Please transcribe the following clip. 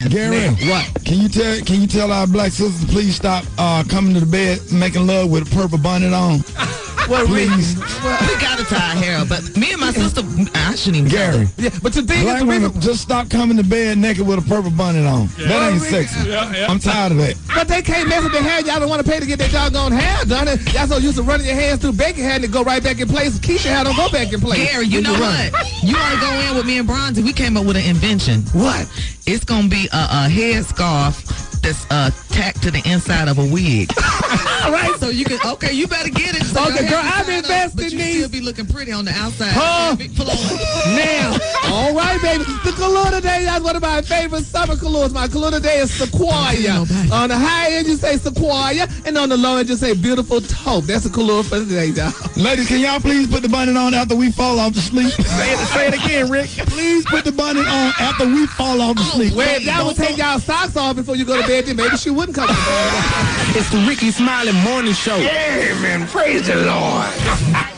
Gary, what? Can you tell our black sisters to please stop coming to the bed making love with a purple bonnet on? Well, please. We gotta tie our hair up, but me and my sister, I shouldn't even. Gary, yeah, but the thing black is, women, just stop coming to bed naked with a purple bonnet on. That ain't sexy. I'm tired of that. But they can't mess with their hair. Y'all don't want to pay to get their doggone hair done. Y'all so used to running your hands through baking hair and it go right back in place. Keep your hair don't go back in place. Gary, you know what? You want to go in with me and Bronzy? We came up with an invention. What? It's gonna be a head scarf that's tacked to the inside of a wig. Right. So you can, okay, you better get it. So okay, girl, I've invested in these. But you still be looking pretty on the outside. Now, all right, baby. The color today, that's one of my favorite summer colors. My color today is sequoia. On the high end, you say sequoia, and on the low end, you say beautiful taupe. That's a color for today, y'all. Ladies, can y'all please put the bonnet on after we fall off to sleep? Say it again, Rick. Please put the bonnet on after we fall off to sleep. Well, if y'all would take y'all socks off before you go to bed, then maybe she wouldn't come to bed. It's the Ricky Smiley Morning Show. Amen. Praise the Lord.